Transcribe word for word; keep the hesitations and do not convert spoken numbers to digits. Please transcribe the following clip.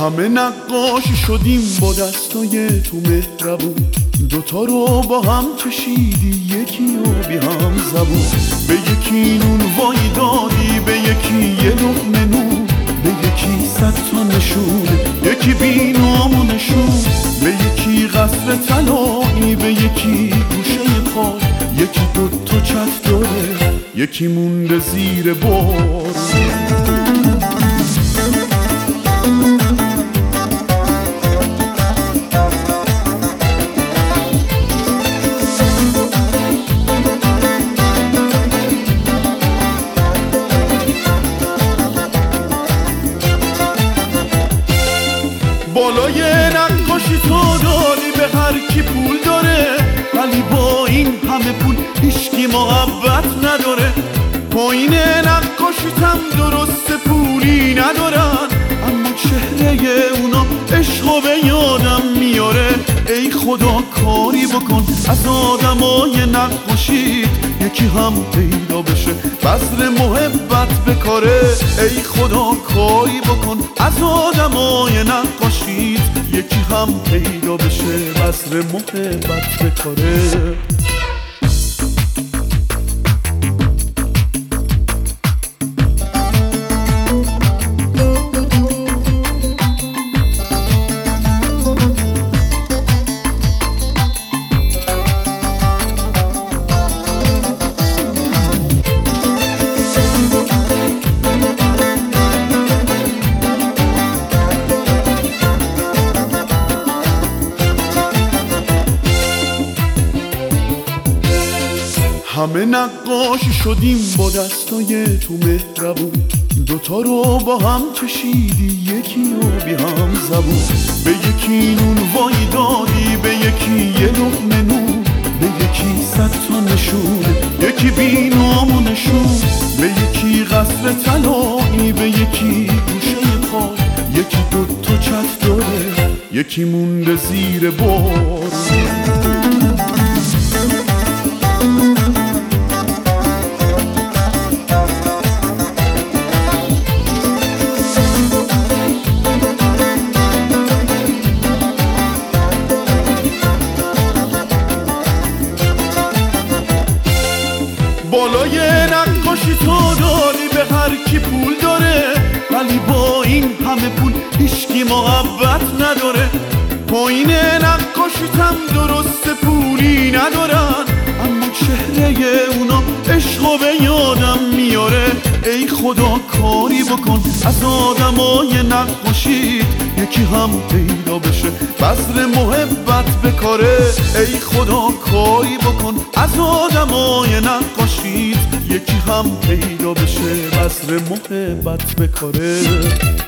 همه نقاشی شدیم با دستای تو مهربون، دوتا رو با هم کشیدی یکی رو بی هم زبون. به یکی نون وای دادی، به یکی یه لقمه نون، به یکی صد تا نشونه، یکی بی نام و نشون. به یکی قصر طلایی، به یکی گوشه پا، یکی دوتا چت داره، یکی مونده زیر بارون. بالای نقاشی تو داری به هر کی پول داره، ولی با این همه پول هیچکی محبت نداره. پایین نقاشیتم درست پولی ندارن، اما چهره اونا عشقو به یادم میاره. ای خدا کاری بکن از آدمای نقاشیت، یکی هم پیدا بشه بذر محبت بکاره. ای خدا کاری بکن از آدمای نقاشیت، یکی هم پیدا بشه بذر محبت بکاره. همه نقاشی شدیم با دستای تو مهربون، دوتا رو با هم کشیدی یکی رو بی هم زبون. به یکی نون وای دادی، به یکی یه لقمه نون، به یکی صد تا نشونه، یکی بی نام و نشون. به یکی قصر طلایی، به یکی گوشه پا، یکی دوتا چت داره، یکی مونده زیر بارون. بالای نقاشی تو داری به هر کی پول داره، ولی با این همه پول هیچکی محبت نداره. پایین نقاشیتم درست پولی ندارن، اما چهره اونا عشقو به یادم میاره. ای خدا کاری بکن از آدمای نقاشیت، یکی هم پیدا بشه بذر محبت بکاره. ای خدا کاری بکن از آدمای نقاشیت، یکی هم پیدا بشه بذر محبت بکاره.